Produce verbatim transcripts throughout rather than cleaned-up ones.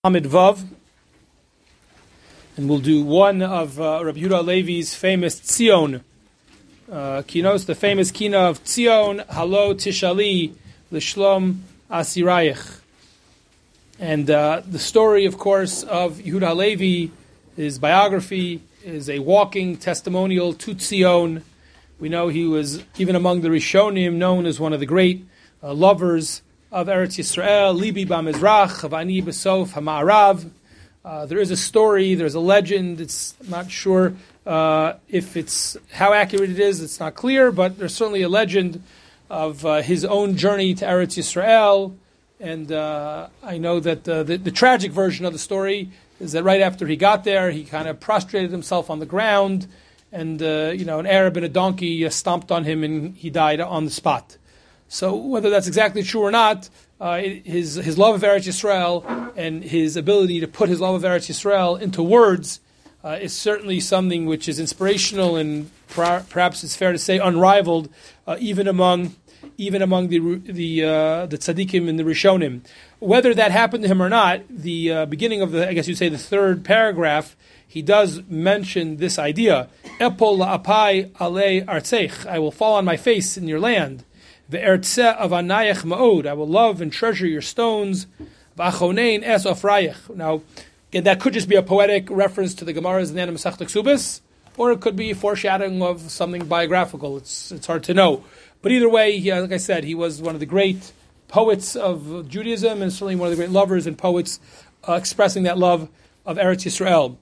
Amid Vav, and we'll do one of uh, Rabbi Yehuda Levi's famous Tzion uh, kinos, the famous kina of Tzion, Halo Tishali L'Shlom Asirayich. And uh, the story, of course, of Yehuda Levi, his biography, is a walking testimonial to Tzion. We know he was, even among the Rishonim, known as one of the great uh, lovers of Eretz Yisrael, Libi Bamizrach, Havani Besof Hama'arav. Uh, there is a story, there's a legend, it's I'm not sure uh, if it's, how accurate it is, it's not clear, but there's certainly a legend of uh, his own journey to Eretz Yisrael. And uh, I know that uh, the, the tragic version of the story is that right after he got there, he kind of prostrated himself on the ground, and uh, you know, an Arab and a donkey uh, stomped on him, and he died on the spot. So whether that's exactly true or not, uh, it, his his love of Eretz Yisrael and his ability to put his love of Eretz Yisrael into words uh, is certainly something which is inspirational and per- perhaps it's fair to say unrivaled, uh, even among. even among the the uh, the tzaddikim and the rishonim. Whether that happened to him or not, the uh, beginning of the, I guess you'd say the third paragraph, he does mention this idea. Epol la'apai alei artzeich, I will fall on my face in your land. Ve'ertzeh avanayach ma'od, I will love and treasure your stones. V'achonein es ofrayich. Now, again, that could just be a poetic reference to the Gemara's in the end of Masechta Ksubis, or it could be foreshadowing of something biographical. It's it's hard to know. But either way, he, like I said, he was one of the great poets of Judaism and certainly one of the great lovers and poets uh, expressing that love of Eretz Yisrael.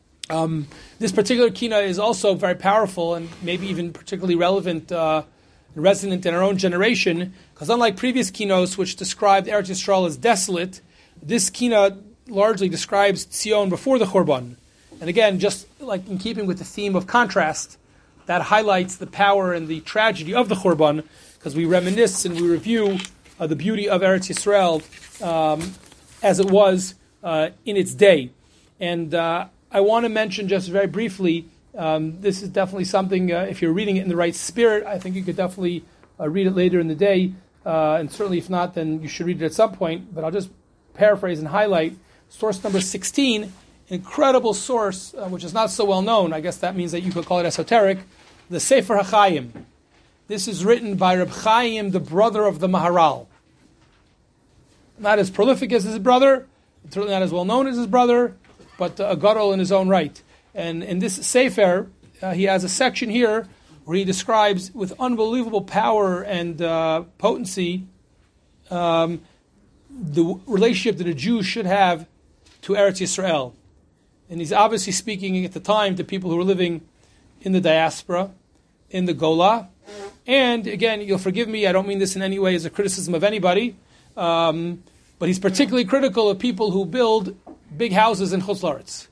Um, this particular kina is also very powerful and maybe even particularly relevant uh, and resonant in our own generation, because unlike previous kinos which described Eretz Yisrael as desolate, this kina largely describes Tzion before the Churban. And again, just like in keeping with the theme of contrast, that highlights the power and the tragedy of the Churban, because we reminisce and we review uh, the beauty of Eretz Yisrael um, as it was uh, in its day. And uh, I want to mention just very briefly, um, this is definitely something, uh, if you're reading it in the right spirit, I think you could definitely uh, read it later in the day, uh, and certainly if not, then you should read it at some point. But I'll just paraphrase and highlight source number sixteen, incredible source, uh, which is not so well known. I guess that means that you could call it esoteric. The Sefer HaChaim. This is written by Reb Chaim, the brother of the Maharal. Not as prolific as his brother, certainly not as well known as his brother, but a gadol in his own right. And in this Sefer, uh, he has a section here where he describes with unbelievable power and uh, potency um, the relationship that a Jew should have to Eretz Yisrael. And he's obviously speaking at the time to people who are living in the diaspora, in the Gola. And again, you'll forgive me, I don't mean this in any way as a criticism of anybody, um, but he's particularly critical of people who build big houses in Chutz La'aretz.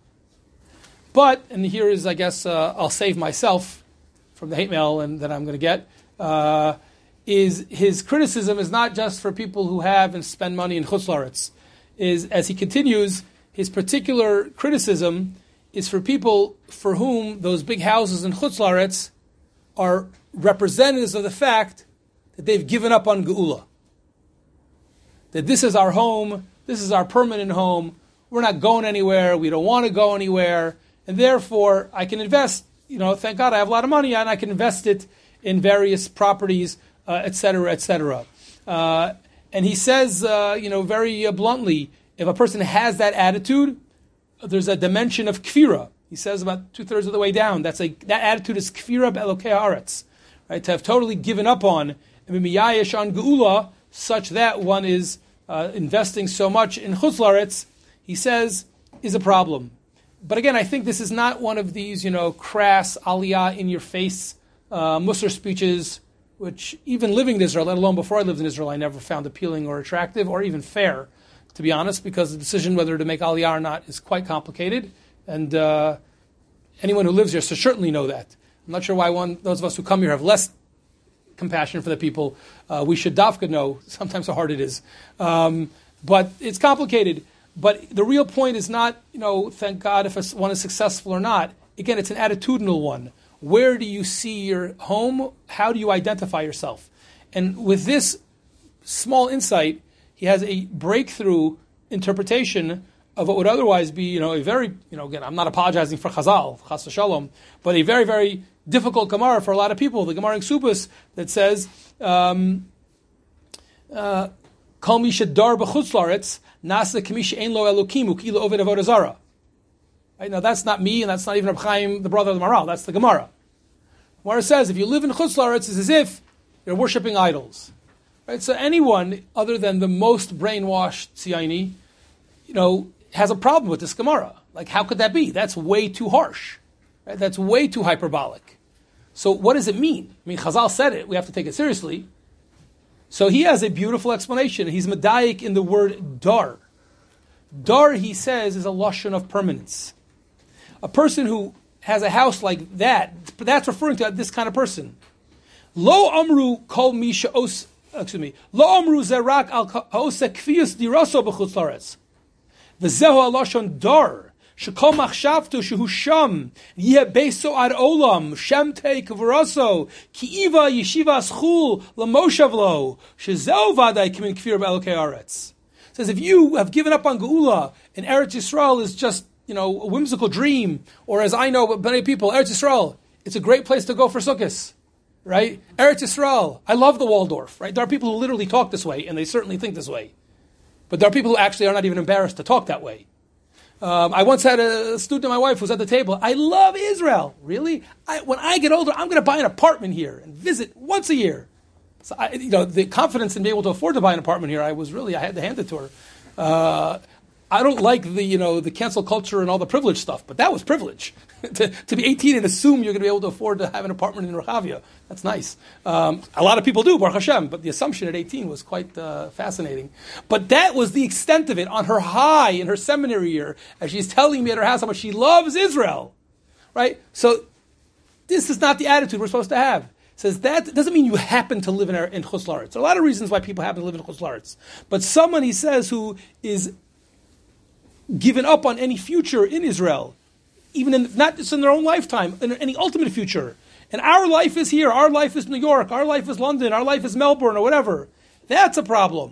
But, and here is, I guess, uh, I'll save myself from the hate mail and that I'm going to get, uh, is his criticism is not just for people who have and spend money in Chutz La'aretz. Is, as he continues, his particular criticism is for people for whom those big houses in Chutz La'aretz are representatives of the fact that they've given up on Geula. That this is our home, this is our permanent home, we're not going anywhere, we don't want to go anywhere, and therefore I can invest, you know, thank God I have a lot of money and I can invest it in various properties, uh, et cetera, et cetera. Uh, and he says, uh, you know, very uh, bluntly, if a person has that attitude, there's a dimension of kfira. He says about two-thirds of the way down. That's a, that attitude is kfira be'elokei haaretz, right? To have totally given up on, and miyayesh on geula, such that one is uh, investing so much in Chutz La'aretz, he says, is a problem. But again, I think this is not one of these, you know, crass, aliyah, in-your-face uh, Musar speeches, which even living in Israel, let alone before I lived in Israel, I never found appealing or attractive or even fair, to be honest, because the decision whether to make aliyah or not is quite complicated. And uh, anyone who lives here should certainly know that. I'm not sure why one, those of us who come here have less compassion for the people. Uh, we should dafka know sometimes how hard it is. Um, but it's complicated. But the real point is not, you know, thank God if one is successful or not. Again, it's an attitudinal one. Where do you see your home? How do you identify yourself? And with this small insight, he has a breakthrough interpretation of what would otherwise be, you know, a very, you know, again, I'm not apologizing for Chazal, Chas v'Shalom, but a very, very difficult Gemara for a lot of people. The Gemara in Ksubas that says, um, uh, Kol mi shedar b'chutz la'aretz, nasa k'mi she'ein lo elokim u'kilo oved avodah zara. Right, now that's not me, and that's not even Reb Chaim, the brother of the Maral. That's the Gemara. Gemara says, if you live in chutz la'aretz, it's as if you're worshiping idols. Right, so anyone other than the most brainwashed Tziyoni, you know, has a problem with this Gemara. Like, how could that be? That's way too harsh. Right? That's way too hyperbolic. So what does it mean? I mean, Chazal said it. We have to take it seriously. So he has a beautiful explanation. He's medayik in the word dar. Dar, he says, is a lashon of permanence. A person who has a house like that, that's referring to this kind of person. Lo amru kol misha os, excuse me, lo amru zerak al haosa kfiyus diraso b'chutz la'aretz. V'zehu alashon dar, shekol machshavtu shehu sham, yeh beiso ad olam, shemtei kavaraso, ki'iva yeshiva schul, lamoshavlo, shezehu vadai kimin kfir b'elokei aretz. Says, if you have given up on Geula, and Eretz Yisrael is just, you know, a whimsical dream, or as I know many people, Eretz Yisrael, it's a great place to go for Sukkos, right? Eretz Yisrael, I love the Waldorf, right? There are people who literally talk this way, and they certainly think this way. But there are people who actually are not even embarrassed to talk that way. Um, I once had a student of my wife who was at the table. I love Israel. Really? I, when I get older, I'm going to buy an apartment here and visit once a year. So, I, you know, the confidence in being able to afford to buy an apartment here, I was really, I had to hand it to her. Uh, I don't like the, you know, the cancel culture and all the privilege stuff, but that was privilege. to, to be eighteen and assume you're going to be able to afford to have an apartment in Rehavia. That's nice. Um, a lot of people do, Baruch Hashem, but the assumption at eighteen was quite uh, fascinating. But that was the extent of it on her high in her seminary year, as she's telling me at her house how much she loves Israel. Right? So this is not the attitude we're supposed to have. It says that doesn't mean you happen to live in, in Chutz La'aretz. There are a lot of reasons why people happen to live in Chutz La'aretz. But someone, he says, who is given up on any future in Israel, even in, not just in their own lifetime, in any ultimate future. And our life is here, our life is New York, our life is London, our life is Melbourne, or whatever. That's a problem.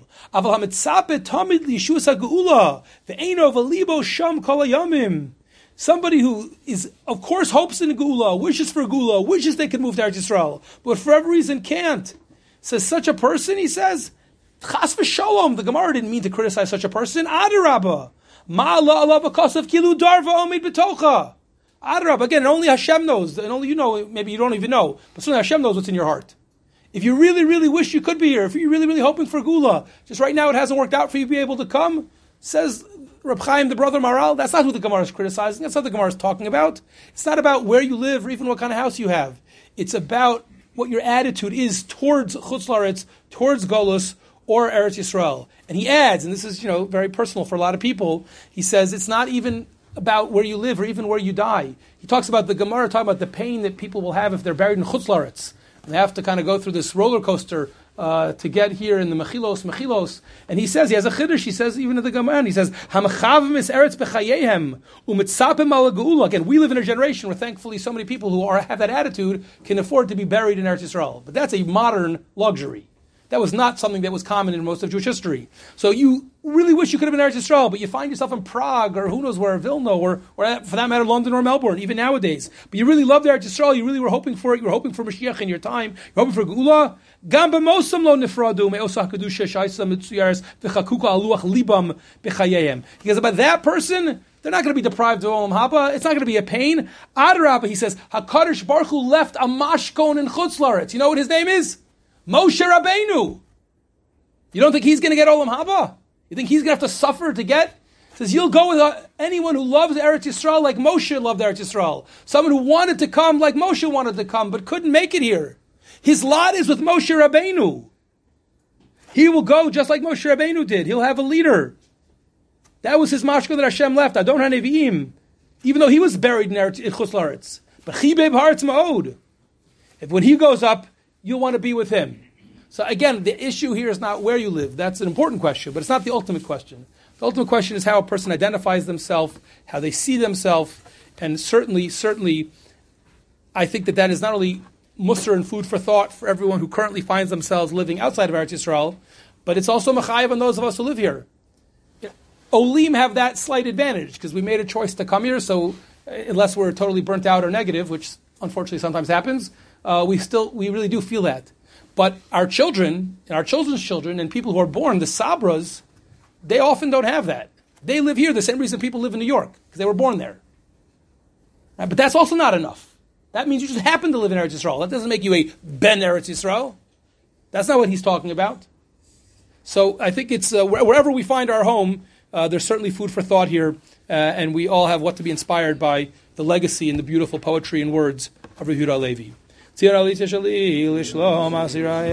Somebody who is, of course, hopes in Geula, wishes for Geula, wishes they could move to Eretz Yisrael, but for every reason can't. Says such a person, he says, Chas v'Shalom, the Gemara didn't mean to criticize such a person. Adarabah. Ma'ala alav akasav kilu darva omid b'tocha. Adarabah. Again, only Hashem knows, and only you know, maybe you don't even know, but certainly Hashem knows what's in your heart. If you really, really wish you could be here, if you're really, really hoping for Geula, just right now it hasn't worked out for you to be able to come, says Reb Chaim, the brother Maral, that's not who the Gemara is criticizing, that's not what the Gemara is talking about. It's not about where you live or even what kind of house you have. It's about what your attitude is towards Chutz La'aretz, towards Golus, or Eretz Yisrael. And he adds, and this is, you know, very personal for a lot of people, he says it's not even about where you live or even where you die. He talks about the Gemara, talking about the pain that people will have if they're buried in Chutz La'aretz. They have to kind of go through this roller coaster uh, to get here in the Mechilos, Mechilos. And he says, he has a chiddush, he says, even in the Gemara, he says, Hamachavim is Eretz b'chayehem, umitzapim ala geula. Again, we live in a generation where thankfully so many people who are, have that attitude can afford to be buried in Eretz Yisrael. But that's a modern luxury. That was not something that was common in most of Jewish history. So you really wish you could have been Eretz Yisrael, but you find yourself in Prague or who knows where, Vilna, or, or for that matter, London or Melbourne, even nowadays. But you really loved Eretz Yisrael, you really were hoping for it, you were hoping for Mashiach in your time, you're hoping for Geula. Gam b'mosam lo nifradu me'osah kedusha shaisa mitzuyares v'chakuka aluach libam b'chayehem. Because about that person, they're not going to be deprived of Olam Haba. It's not going to be a pain. Adarabah, he says, HaKadosh Baruch Hu left a mashkon in Chutz La'aretz. You know what his name is? Moshe Rabbeinu. You don't think he's going to get Olam Haba? You think he's going to have to suffer to get? He says, you'll go with uh, anyone who loves Eretz Yisrael like Moshe loved Eretz Yisrael. Someone who wanted to come like Moshe wanted to come, but couldn't make it here. His lot is with Moshe Rabbeinu. He will go just like Moshe Rabbeinu did. He'll have a leader. That was his mashko that Hashem left. Adon HaNevi'im. Even though he was buried in Eretz, in Chutz La'aretz. But Chibeb Haaretz Ma'od. If when he goes up, you'll want to be with him. So again, the issue here is not where you live. That's an important question, but it's not the ultimate question. The ultimate question is how a person identifies themselves, how they see themselves, and certainly, certainly, I think that that is not only musar and food for thought for everyone who currently finds themselves living outside of Eretz Yisrael, but it's also mechayev on those of us who live here. Olim have that slight advantage because we made a choice to come here, so unless we're totally burnt out or negative, which unfortunately sometimes happens, uh, we still, we really do feel that. But our children, and our children's children, and people who are born, the Sabras, they often don't have that. They live here the same reason people live in New York, because they were born there. Right? But that's also not enough. That means you just happen to live in Eretz Yisrael. That doesn't make you a Ben Eretz Yisrael. That's not what he's talking about. So I think it's, uh, wherever we find our home, uh, there's certainly food for thought here, uh, and we all have what to be inspired by the legacy and the beautiful poetry and words of Rabbi Yehuda Halevi.